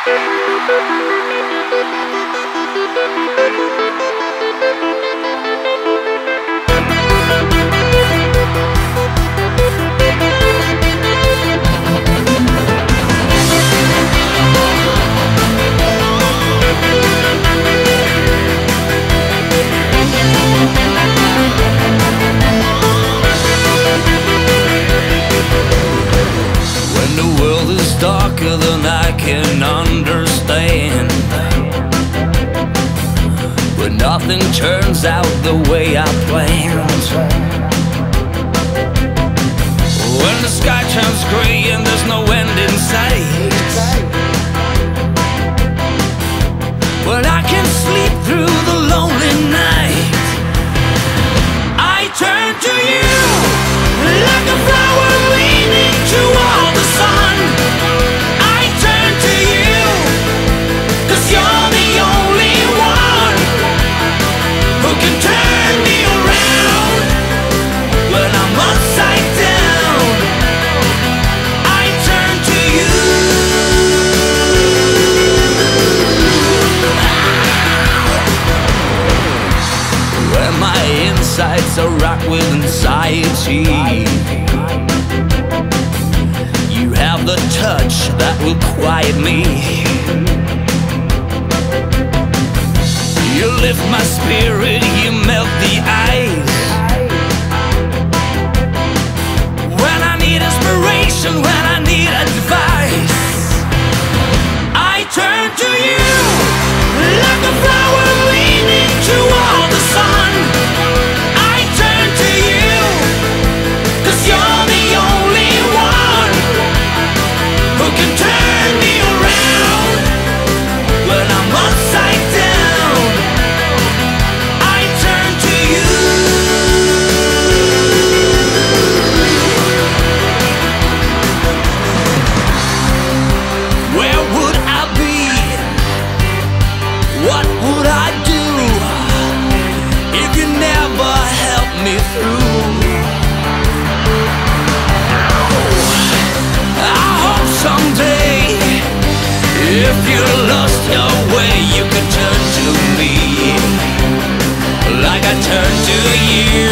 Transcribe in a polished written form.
Darker than I can understand, but nothing turns out the way I planned. When the sky turns gray and there's no end in sight, but I can sleep through the lonely night. I turn to you like a flower leaning toward the sun. Insides are rocked with anxiety. You have the touch that will quiet me. You lift my spirit, you melt the ice. When I need inspiration, when I need advice, I turn to you like a flower leaning toward the sun. If you lost your way, you could turn to me, like I turned to you.